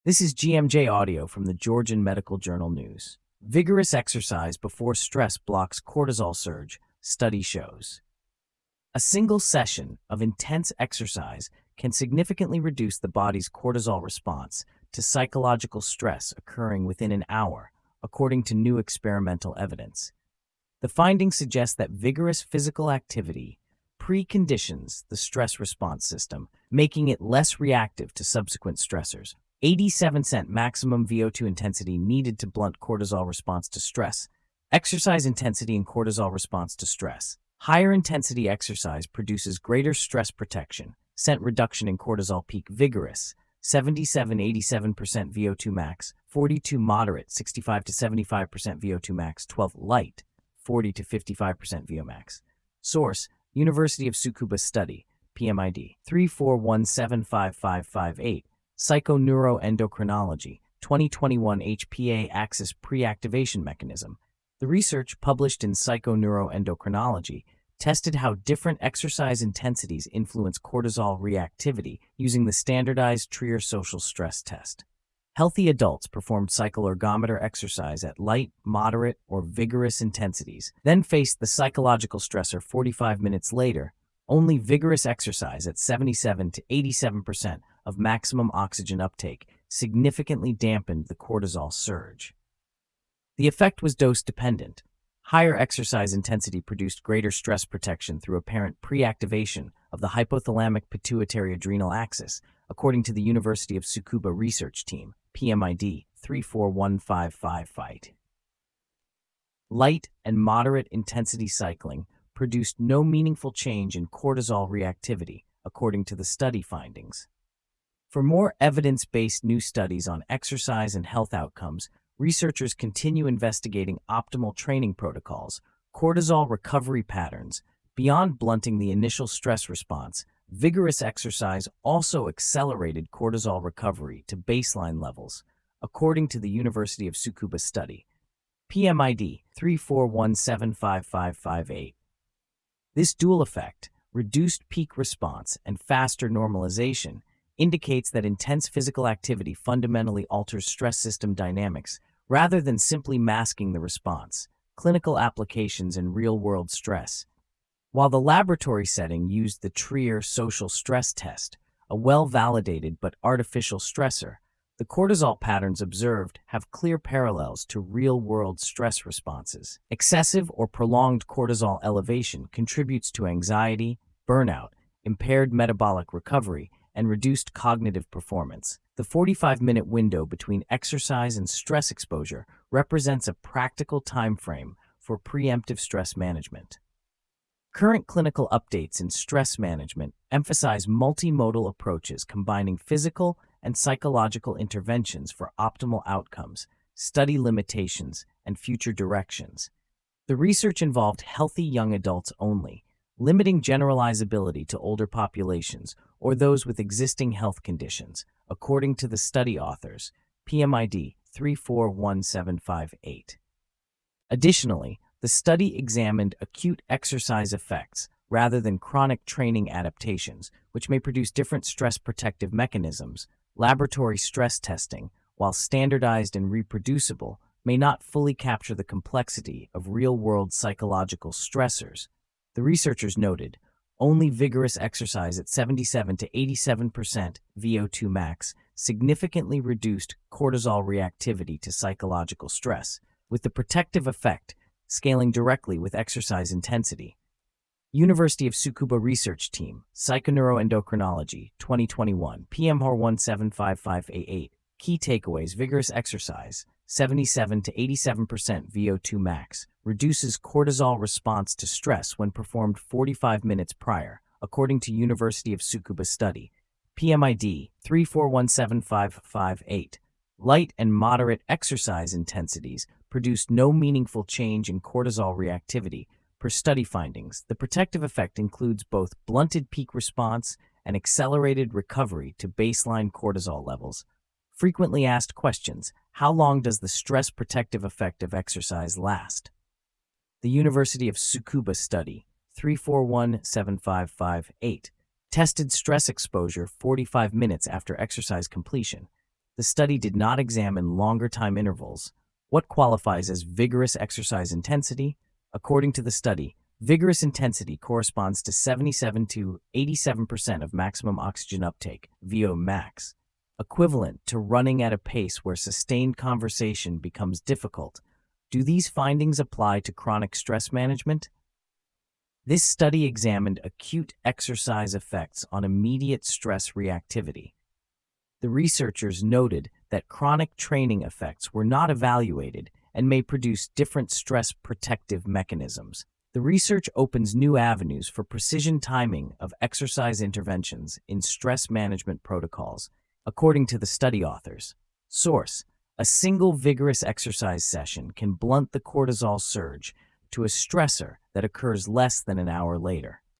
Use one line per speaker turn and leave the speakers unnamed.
This is GMJ Audio from the Georgian Medical Journal News. Vigorous exercise before stress blocks cortisol surge, study shows. A single session of intense exercise can significantly reduce the body's cortisol response to psychological stress occurring within an hour, according to new experimental evidence. The findings suggest that vigorous physical activity preconditions the stress response system, making it less reactive to subsequent stressors. 87% maximum VO2 intensity needed to blunt cortisol response to stress. Exercise intensity and cortisol response to stress. Higher intensity exercise produces greater stress protection, scent reduction in cortisol peak vigorous, 77-87% VO2 max, 42 moderate, 65 to 75% VO2 max, 12 light, 40 to 55% VO max. Source: University of Tsukuba Study, PMID 341755558. Psychoneuroendocrinology, 2021 HPA axis pre-activation mechanism. The research, published in Psychoneuroendocrinology, tested how different exercise intensities influence cortisol reactivity using the standardized Trier social stress test. Healthy adults performed cycloergometer exercise at light, moderate, or vigorous intensities, then faced the psychological stressor 45 minutes later. Only vigorous exercise at 77 to 87% of maximum oxygen uptake significantly dampened the cortisol surge. The effect was dose-dependent. Higher exercise intensity produced greater stress protection through apparent pre-activation of the hypothalamic-pituitary-adrenal axis, according to the University of Tsukuba research team, PMID 3415558. Light and moderate intensity cycling produced no meaningful change in cortisol reactivity, according to the study findings. For more evidence-based new studies on exercise and health outcomes, researchers continue investigating optimal training protocols, cortisol recovery patterns. Beyond blunting the initial stress response, vigorous exercise also accelerated cortisol recovery to baseline levels, according to the University of Tsukuba study, PMID 341755558. This dual effect, reduced peak response and faster normalization, indicates that intense physical activity fundamentally alters stress system dynamics rather than simply masking the response. Clinical applications in real-world stress. While the laboratory setting used the Trier social stress test, a well-validated but artificial stressor, the cortisol patterns observed have clear parallels to real-world stress responses. Excessive or prolonged cortisol elevation contributes to anxiety, burnout, impaired metabolic recovery, and reduced cognitive performance. The 45-minute window between exercise and stress exposure represents a practical time frame for preemptive stress management. Current clinical updates in stress management emphasize multimodal approaches combining physical and psychological interventions for optimal outcomes, study limitations, and future directions. The research involved healthy young adults only, limiting generalizability to older populations or those with existing health conditions, according to the study authors, PMID 3417558. Additionally, the study examined acute exercise effects rather than chronic training adaptations, which may produce different stress protective mechanisms. Laboratory stress testing, while standardized and reproducible, may not fully capture the complexity of real-world psychological stressors. The researchers noted, only vigorous exercise at 77 to 87% VO2 max significantly reduced cortisol reactivity to psychological stress, with the protective effect scaling directly with exercise intensity. University of Tsukuba research team, Psychoneuroendocrinology, 2021, PMHR 175588. Key takeaways: vigorous exercise, 77 to 87% VO2 max, reduces cortisol response to stress when performed 45 minutes prior, according to University of Tsukuba study, PMID 3417558. Light and moderate exercise intensities produced no meaningful change in cortisol reactivity. Per study findings, the protective effect includes both blunted peak response and accelerated recovery to baseline cortisol levels. Frequently asked questions: how long does the stress protective effect of exercise last? The University of Tsukuba study, 3417558, tested stress exposure 45 minutes after exercise completion. The The study did not examine longer time intervals. What qualifies as vigorous exercise intensity? According to the study, vigorous intensity corresponds to 77 to 87% of maximum oxygen uptake, VO max, equivalent to running at a pace where sustained conversation becomes difficult. Do these findings apply to chronic stress management? This study examined acute exercise effects on immediate stress reactivity. The researchers noted that chronic training effects were not evaluated and may produce different stress protective mechanisms. The research opens new avenues for precision timing of exercise interventions in stress management protocols, according to the study authors. Source: a single vigorous exercise session can blunt the cortisol surge to a stressor that occurs less than an hour later.